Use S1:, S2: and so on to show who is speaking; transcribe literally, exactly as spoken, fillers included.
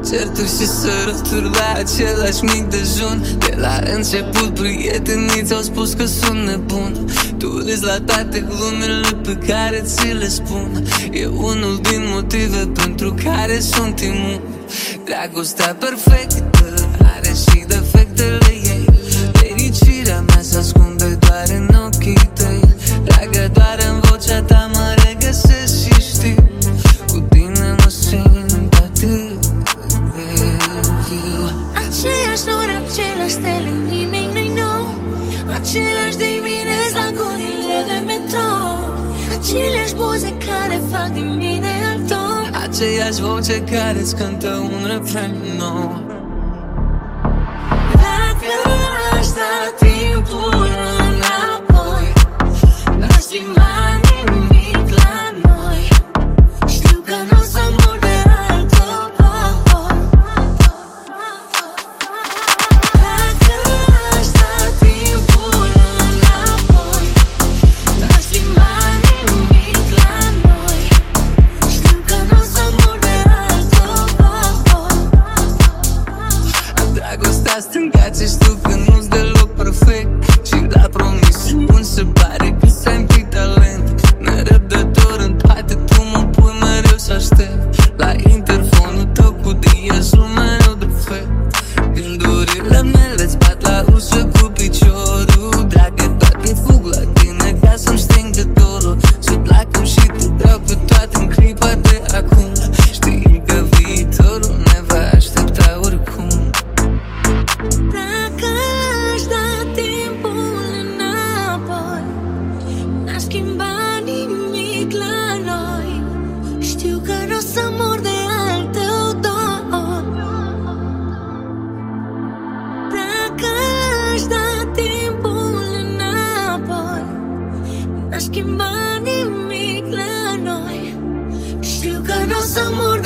S1: certuri și sărături la același mic dejun. De la început prietenii ți-au spus că sunt nebun. Tu râzi la toate glumele pe care ți le spun. E unul din motive pentru care sunt imun. Dragostea perfectă are și defectele ei. Fericirea mea se ascunde doar în ochii tăi. Dragă, doar în vocea ta mă regăsesc și știu, cu tine mă simt atât de viu.
S2: Aceeași nori, aceleași stele, nimic nu-i nou. Aceleași dimineți la gorile de metrou. Aceleași buze care fac din mine al tău.
S1: Aceeași voce care-ți cântă un refren nou.
S2: Dacă aș da timpul înapoi, n-aș schimba nimic la noi. Știu că n-o să mor de altă ori. Dacă aș da timpul înapoi, n-aș schimba nimic la noi. Știu că n-o să mor de altă ori.
S1: Dragostea stângace, știu că nu-s deloc perfect. Și la promisiuni se pare că s-ai împlit talent. Nerăbdător în toate, tu mă pui mereu să aștept. La interfonul tău cu diezul mereu defect. Gândurile mele-ți bat la ușă cu piciorul. Dragă, toate fug la tine ca să-mi sting de dorul. Să plac și te dau pe toate în clipa de acum. Știi că viitorul ne va aștepta oricum.
S2: Dacă aș da timpul înapoi, n-aș schimba nimic la noi. Știu că n-o să mor de alte odori. Dacă aș da timpul înapoi, n-aș schimba nimic la noi. Știu că n-o să mor